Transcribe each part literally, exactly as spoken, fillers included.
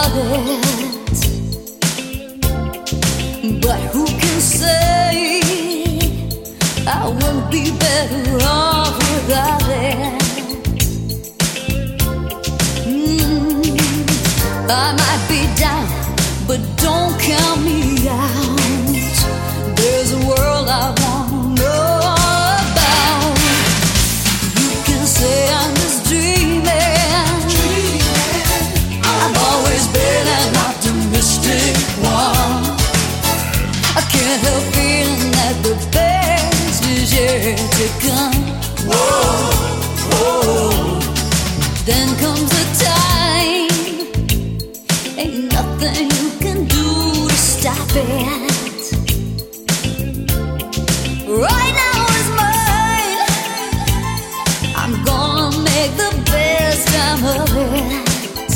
of it. But who can say I won't be better off without it? Mm, I might be down, but don't count me out. There's a world I want to know about. You can say I'm just dreaming. dreaming. I've always been an optimistic one. I can't help feeling that the best is yet to come. Whoa, whoa. Then comes a time, ain't nothing you can do to stop it. Right now is mine. I'm gonna make the best time of it.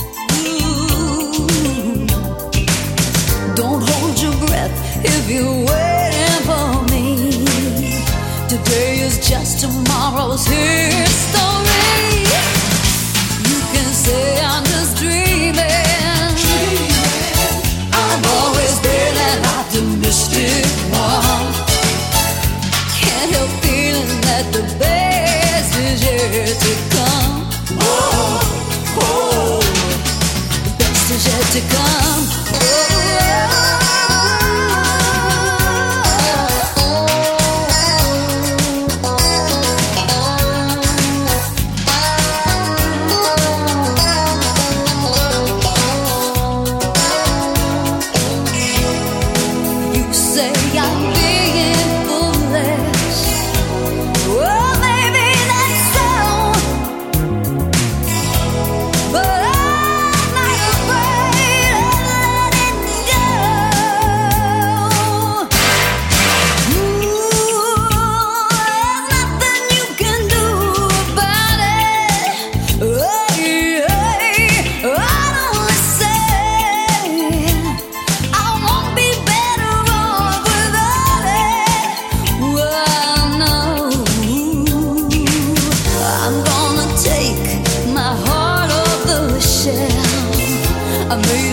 Ooh. Don't hold your breath if you're waiting for me. Today is just tomorrow's history. You can say I'm just dreaming. dreaming. I've always been an optimistic one. Can't help feeling that the best is yet to come. Whoa, whoa. The best is yet to come. Whoa. I made